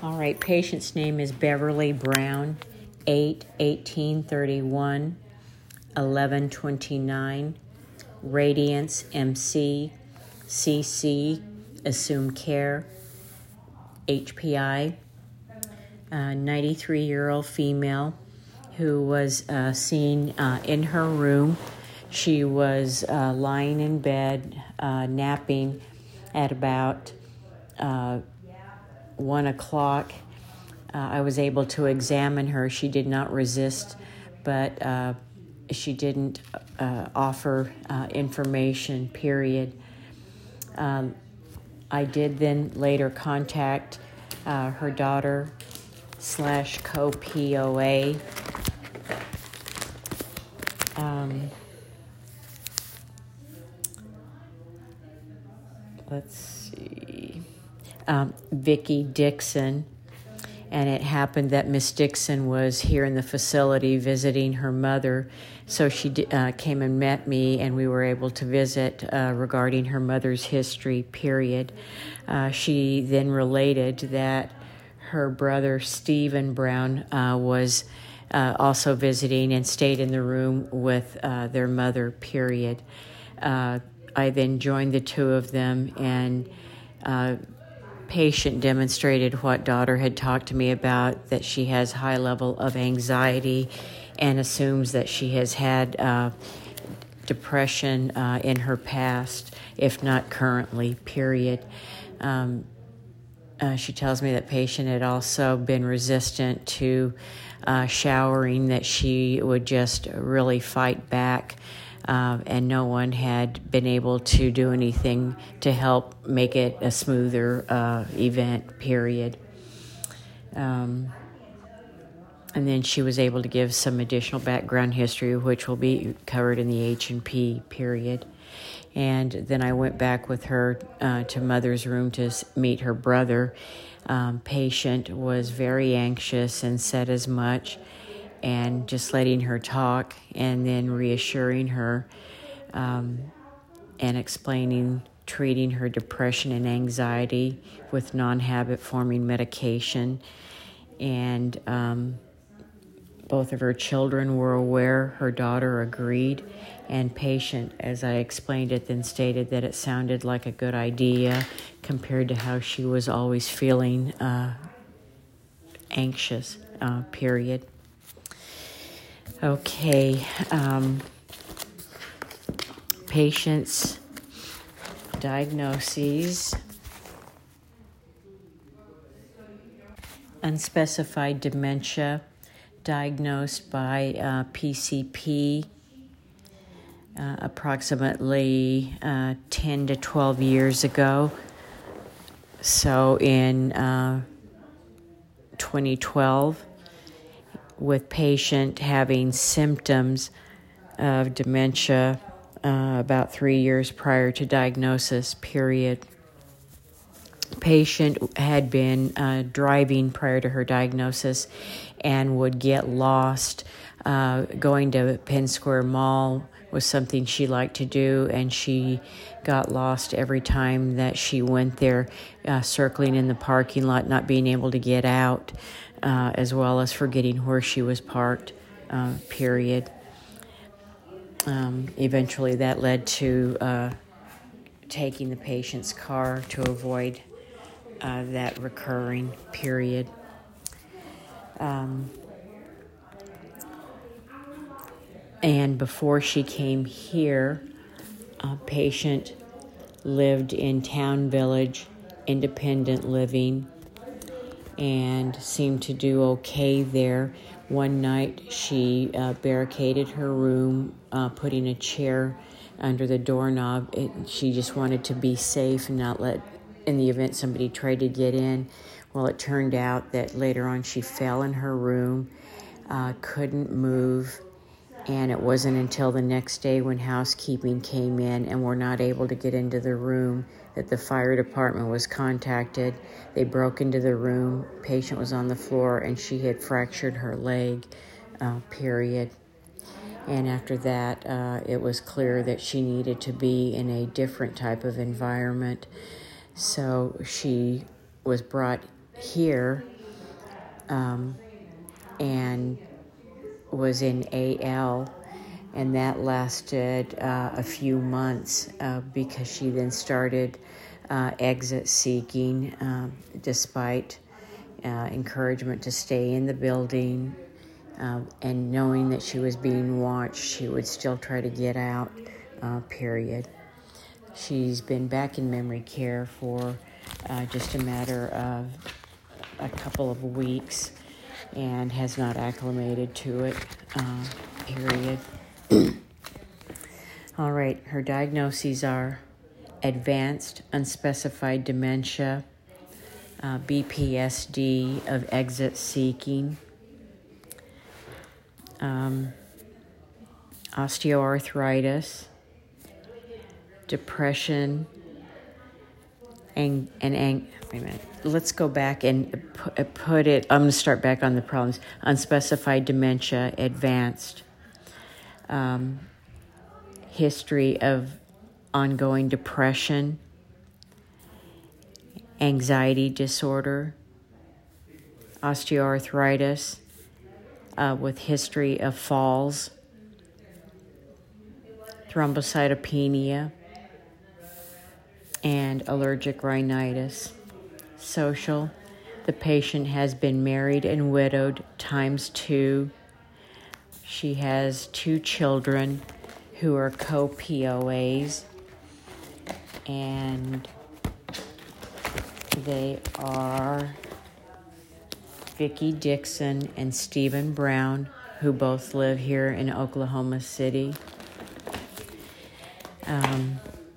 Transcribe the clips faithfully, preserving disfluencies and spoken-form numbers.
All right, patient's name is Beverly Brown, eight eighteen thirty-one, eleven twenty-nine, Radiance M C, C C, Assume Care, H P I, a ninety-three-year-old female who was uh, seen uh, in her room. She was uh, lying in bed, uh, napping at about uh, one o'clock. Uh, I was able to examine her. She did not resist, but uh, she didn't uh, offer uh, information, period. Um, I did then later contact uh, her daughter slash co-P O A. Um, let's see, um, Vicki Dixon. And it happened that Miss Dixon was here in the facility visiting her mother. So she uh, came and met me, and we were able to visit uh, regarding her mother's history, period. Uh, she then related that her brother, Stephen Brown, uh, was uh, also visiting and stayed in the room with uh, their mother, period. Uh, I then joined the two of them, and uh, patient demonstrated what daughter had talked to me about, that she has high level of anxiety and assumes that she has had uh, depression uh, in her past, if not currently, period. Um, uh, she tells me that patient had also been resistant to uh, showering, that she would just really fight back. Uh, and no one had been able to do anything to help make it a smoother uh, event, period. Um, and then she was able to give some additional background history, which will be covered in the H and P, period. And then I went back with her uh, to mother's room to meet her brother. Um, patient was very anxious and said as much, and just letting her talk and then reassuring her um, and explaining, treating her depression and anxiety with non-habit forming medication. And um, both of her children were aware. Her daughter agreed. And patient, as I explained it, then stated that it sounded like a good idea compared to how she was always feeling uh, anxious, uh, period. Okay, um, patient's diagnoses: unspecified dementia, diagnosed by uh, P C P uh, approximately uh, ten to twelve years ago. So in uh, twenty twelve, with patient having symptoms of dementia uh, about three years prior to diagnosis, period. Patient had been uh, driving prior to her diagnosis and would get lost. Uh, going to Penn Square Mall was something she liked to do, and she got lost every time that she went there, uh, circling in the parking lot, not being able to get out. Uh, as well as forgetting where she was parked, uh, period. Um, eventually that led to uh, taking the patient's car to avoid uh, that recurring, period. Um, and before she came here, a patient lived in Town Village, independent living, and seemed to do okay there. One night she uh, barricaded her room, uh, putting a chair under the doorknob. It, she just wanted to be safe and not let, in the event somebody tried to get in. Well, it turned out that later on she fell in her room, uh, couldn't move, and it wasn't until the next day when housekeeping came in and were not able to get into the room that the fire department was contacted. They broke into the room. Patient was on the floor, and she had fractured her leg, uh, period. And after that, uh, it was clear that she needed to be in a different type of environment. So she was brought here um, and was in A L, and that lasted uh, a few months uh, because she then started uh, exit seeking, uh, despite uh, encouragement to stay in the building, uh, and knowing that she was being watched, she would still try to get out, uh, period. She's been back in memory care for uh, just a matter of a couple of weeks and has not acclimated to it, uh, period. All right, her diagnoses are advanced unspecified dementia, uh, B P S D of exit seeking, um, osteoarthritis, depression, and, and, and wait a minute. Let's go back and put it, I'm going to start back on the problems. Unspecified dementia, advanced. Um, history of ongoing depression, anxiety disorder, osteoarthritis, uh, with history of falls, thrombocytopenia, and allergic rhinitis. Social, the patient has been married and widowed times two. She has two children who are co-P O As, and they are Vicki Dixon and Stephen Brown, who both live here in Oklahoma City. Um,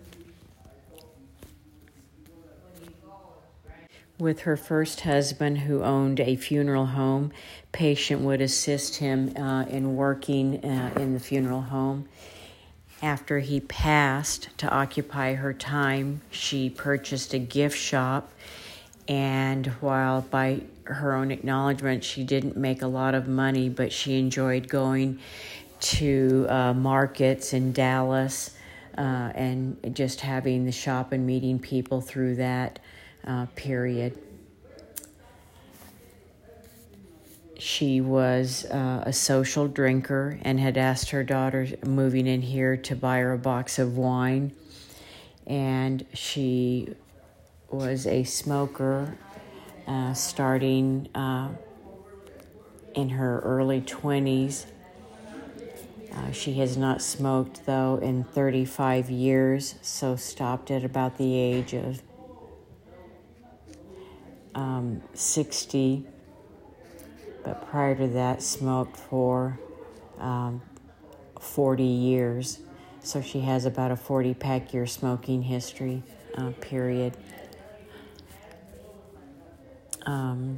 with her first husband, who owned a funeral home, patient would assist him uh, in working uh, in the funeral home. After he passed, to occupy her time, she purchased a gift shop, and while by her own acknowledgement she didn't make a lot of money, but she enjoyed going to uh, markets in Dallas uh, and just having the shop and meeting people through that uh, period. She was uh, a social drinker and had asked her daughter moving in here to buy her a box of wine. And she was a smoker uh, starting uh, in her early twenties. Uh, she has not smoked, though, in thirty-five years, so stopped at about the age of um, sixty. But prior to that, smoked for um, forty years. So she has about a forty-pack year smoking history, uh, period. Um,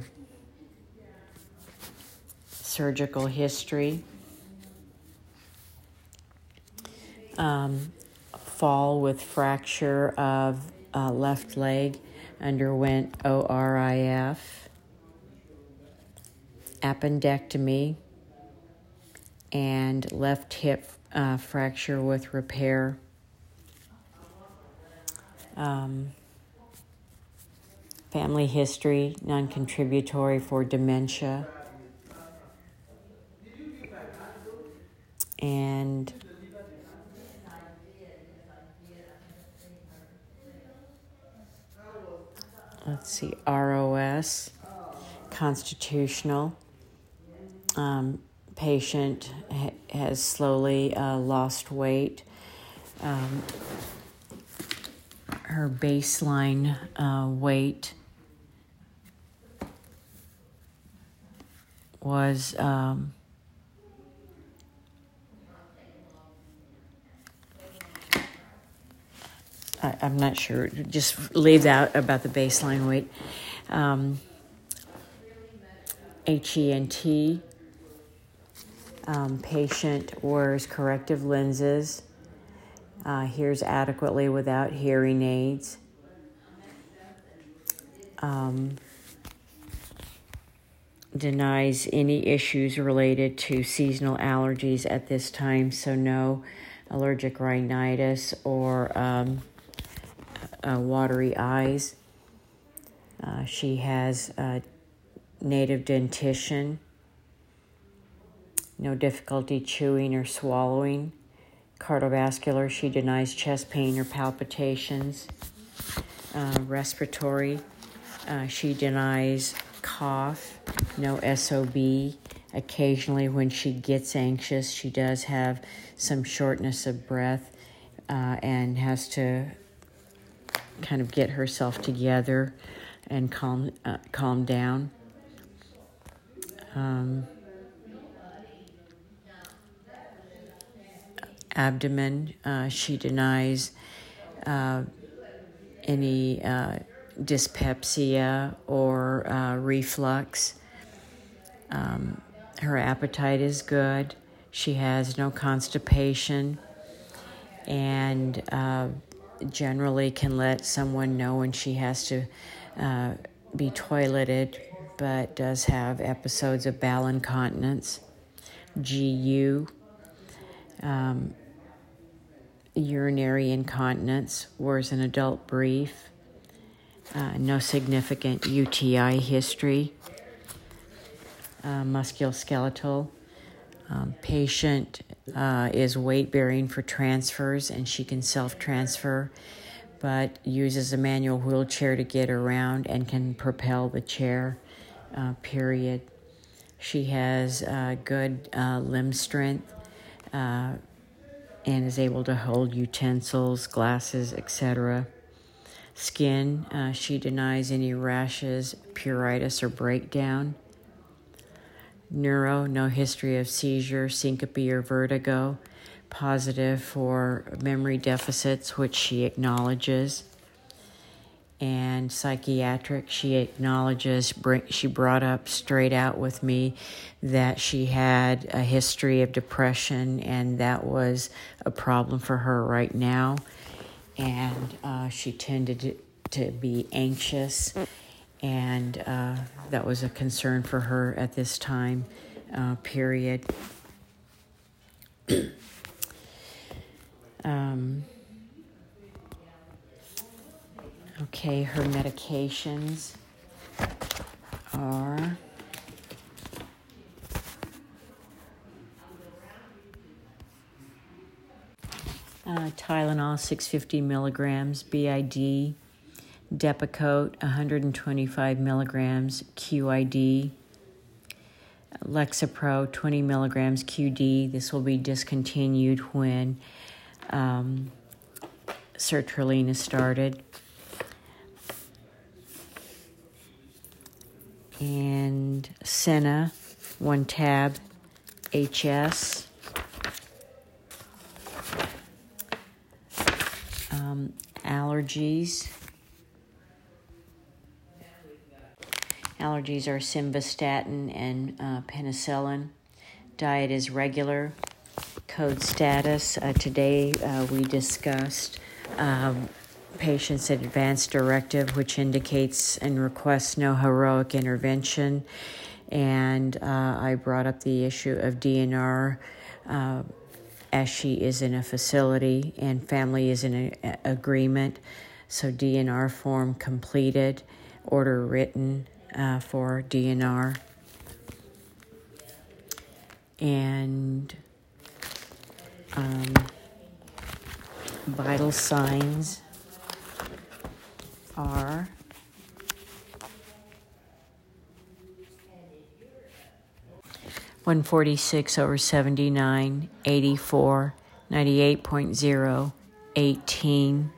surgical history. Um, fall with fracture of uh, left leg, underwent O R I F. Appendectomy, and left hip uh, fracture with repair. Um, family history, non-contributory for dementia. And let's see, R O S, constitutional. Um, patient ha- has slowly uh, lost weight. Um, her baseline uh, weight was um, I, I'm not sure. Just leave that about the baseline weight. Um, H E N T. Um, patient wears corrective lenses, uh, hears adequately without hearing aids. Um, denies any issues related to seasonal allergies at this time, so no allergic rhinitis or um, uh, watery eyes. Uh, she has uh, native dentition, no difficulty chewing or swallowing. Cardiovascular, she denies chest pain or palpitations. Uh, respiratory, uh, she denies cough, no S O B. Occasionally when she gets anxious, she does have some shortness of breath uh, and has to kind of get herself together and calm uh, calm down. Um, abdomen, uh, she denies uh, any uh, dyspepsia or uh, reflux. Um, her appetite is good. She has no constipation, and uh, generally can let someone know when she has to uh, be toileted, but does have episodes of bowel incontinence. G U, um, urinary incontinence, wears an adult brief, uh, no significant U T I history. Uh, musculoskeletal. Um, patient uh, is weight-bearing for transfers, and she can self-transfer, but uses a manual wheelchair to get around and can propel the chair, uh, period. She has uh, good uh, limb strength uh, and is able to hold utensils, glasses, et cetera. Skin, uh, she denies any rashes, pruritus, or breakdown. Neuro, no history of seizure, syncope, or vertigo. Positive for memory deficits, which she acknowledges. And psychiatric, she acknowledges, she brought up straight out with me that she had a history of depression, and that was a problem for her right now. And uh, she tended to, to be anxious, and uh, that was a concern for her at this time, uh, period. um, okay, her medications are uh, Tylenol, six hundred fifty milligrams, B I D, Depakote, one hundred twenty-five milligrams, Q I D, Lexapro, twenty milligrams, Q D. This will be discontinued when um, sertraline is started. And Senna, one tab, H S. Um, allergies. Allergies are simvastatin and uh, penicillin. Diet is regular. Code status. Uh, today uh, we discussed um, patient's advance directive, which indicates and requests no heroic intervention. And uh, I brought up the issue of D N R uh, as she is in a facility and family is in an agreement. So D N R form completed, order written uh, for D N R. And um, vital signs are one forty-six over seventy-nine, eighty-four, ninety-eight point zero, eighteen.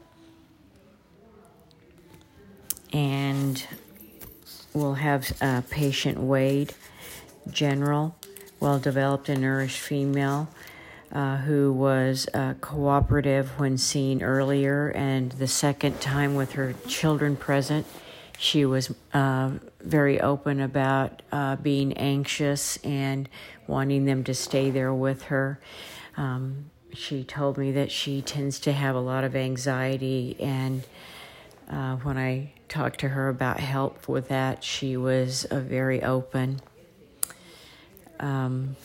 And we'll have uh, patient weighed, general, well-developed and nourished female uh, who was uh, cooperative when seen earlier, and the second time with her children present, she was uh, very open about uh, being anxious and wanting them to stay there with her. Um, she told me that she tends to have a lot of anxiety, and uh, when I talked to her about help with that, she was uh, very open. Um,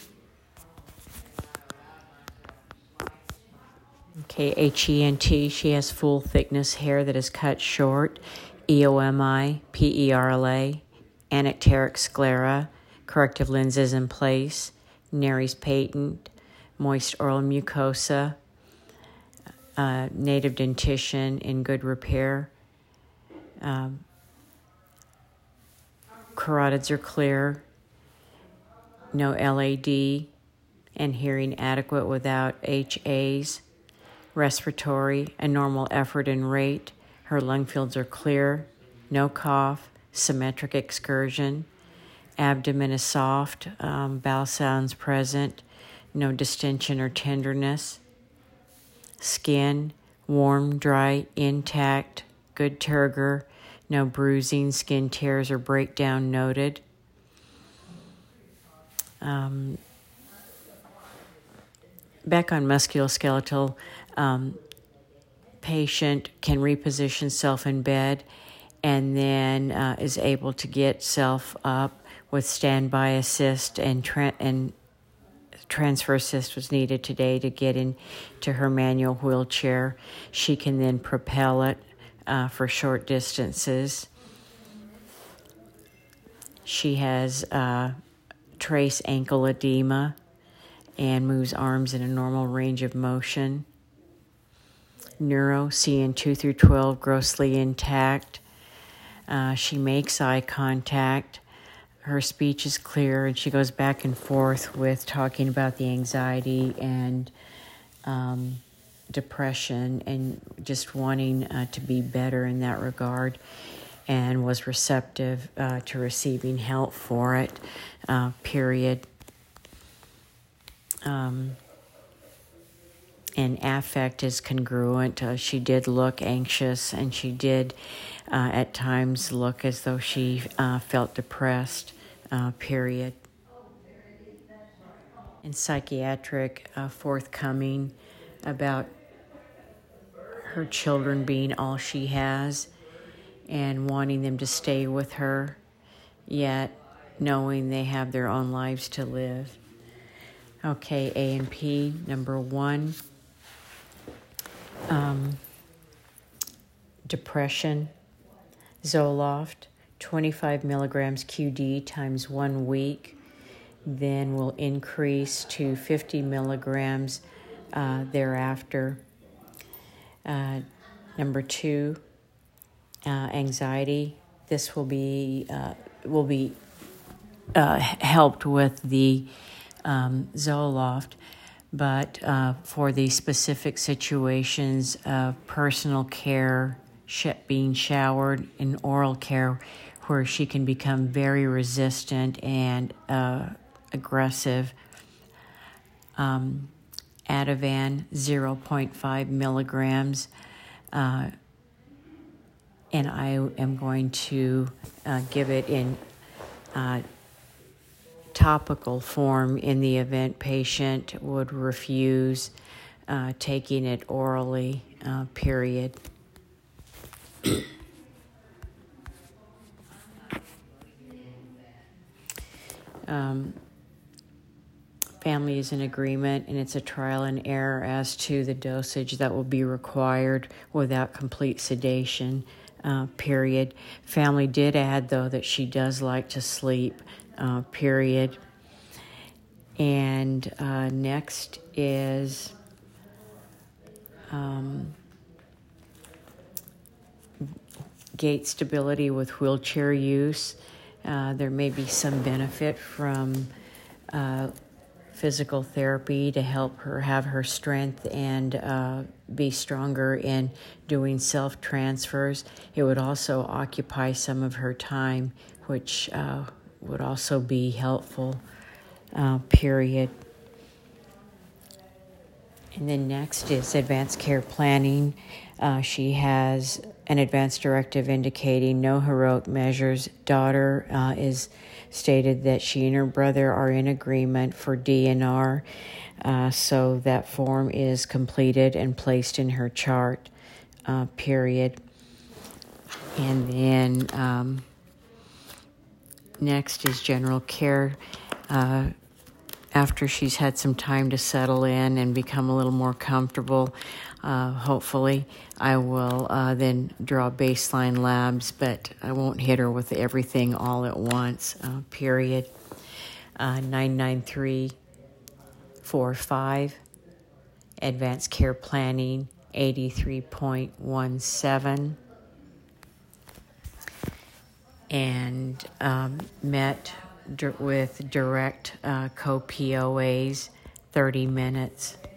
okay, H E N T, she has full thickness hair that is cut short. E O M I, P E R L A, anacteric sclera, corrective lenses in place, nares patent, moist oral mucosa, uh, native dentition in good repair. Um, carotids are clear, no L A D, and hearing adequate without H As. Respiratory, a normal effort and rate. Her lung fields are clear, no cough, symmetric excursion. Abdomen is soft, um, bowel sounds present, no distension or tenderness. Skin, warm, dry, intact, good turgor, no bruising, skin tears or breakdown noted. Um, back on musculoskeletal, um, patient can reposition self in bed and then uh, is able to get self up with standby assist and tra- and transfer assist was needed today to get into her manual wheelchair. She can then propel it uh, for short distances. She has uh, trace ankle edema and moves arms in a normal range of motion. Neuro, C N two through twelve, grossly intact. Uh, she makes eye contact. Her speech is clear, and she goes back and forth with talking about the anxiety and um, depression and just wanting uh, to be better in that regard, and was receptive uh, to receiving help for it, uh, period. Um, and affect is congruent. Uh, she did look anxious, and she did uh, at times look as though she uh, felt depressed, uh, period. And psychiatric, uh, forthcoming about her children being all she has and wanting them to stay with her, yet knowing they have their own lives to live. Okay, A and P, number one. Um, depression, Zoloft, twenty-five milligrams Q D times one week, then will increase to fifty milligrams uh, thereafter. Uh, number two, uh, anxiety. This will be uh, will be uh, helped with the um, Zoloft. But uh, for the specific situations of personal care, sh- being showered, and oral care, where she can become very resistant and uh, aggressive, um, Ativan, zero point five milligrams, uh, and I am going to uh, give it in uh, topical form in the event patient would refuse uh, taking it orally, uh, period. um, family is in agreement, and it's a trial and error as to the dosage that will be required without complete sedation, uh, period. Family did add, though, that she does like to sleep, Uh, period. And uh, next is um, gait stability with wheelchair use. Uh, there may be some benefit from uh, physical therapy to help her have her strength and uh, be stronger in doing self-transfers. It would also occupy some of her time, which uh, would also be helpful, uh, period. And then next is advanced care planning. Uh, she has an advance directive indicating no heroic measures. Daughter uh, is stated that she and her brother are in agreement for D N R, uh, so that form is completed and placed in her chart, uh, period. And then um, next is general care. Uh, after she's had some time to settle in and become a little more comfortable, Uh, hopefully, I will uh, then draw baseline labs, but I won't hit her with everything all at once, uh, period. Uh, nine nine three four five, Advanced Care Planning, eighty-three point one seven. And um, met d- with direct uh, co-P O As, thirty minutes.